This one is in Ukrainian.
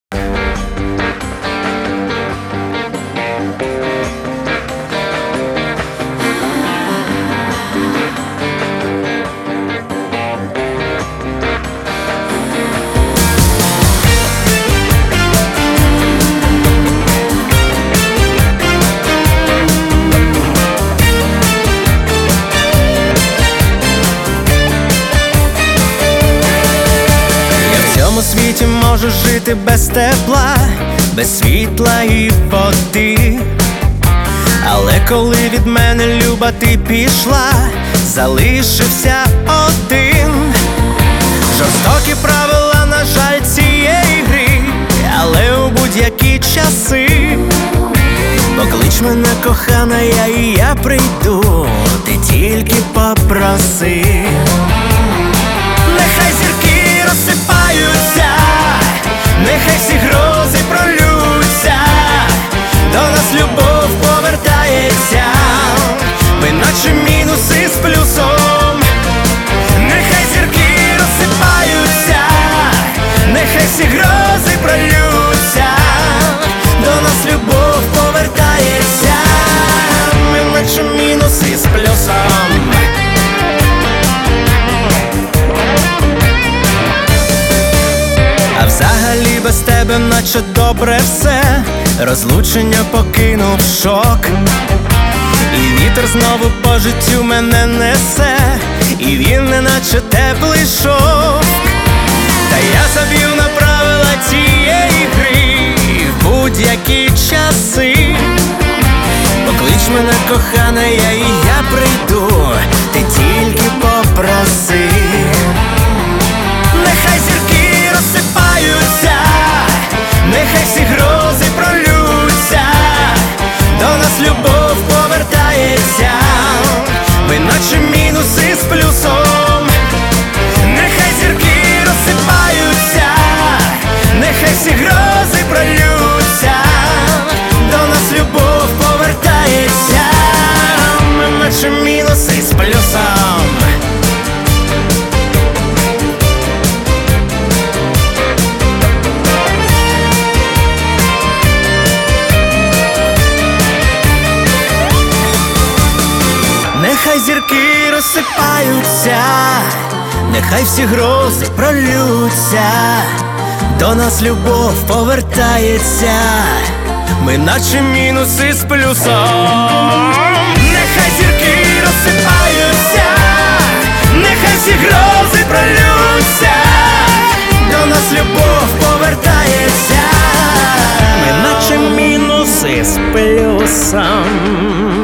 В світі можу жити без тепла, без світла і води. Але коли від мене, люба, ти пішла, залишився один. Жорстокі правила, на жаль, цієї гри, але у будь-які часи поклич мене, кохана, і я прийду, ти тільки попроси. Нехай зірки розсипаються, нехай всі грози пролються, до нас любов повертається, ми наче мінуси з плюсом. Нехай зірки розсипаються, нехай всі грози пролються, до нас любов повертається, ми наче мінуси з плюсом. Взагалі без тебе наче добре все, розлучення покинув шок. І вітер знову по життю мене несе, і він не наче теплий шовк. Та я заб'ю на правила цієї гри в будь-які часи. Поклич мене, кохана, і я прийду, ти тільки попроси. Нехай зірки розсипаються, нехай всі грози пролються, до нас любов повертається, ми наче мінуси з плюсом. Нехай зірки розсипаються, нехай всі грози пролються, до нас любов повертається, ми наче мінуси з плюсом. Нехай зірки розсипаються, нехай всі грози пролються, до нас любов повертається, ми наче мінуси з плюсом. Нехай зірки розсипаються, нехай всі грози пролються, до нас любов повертається, ми наче мінуси з плюсом.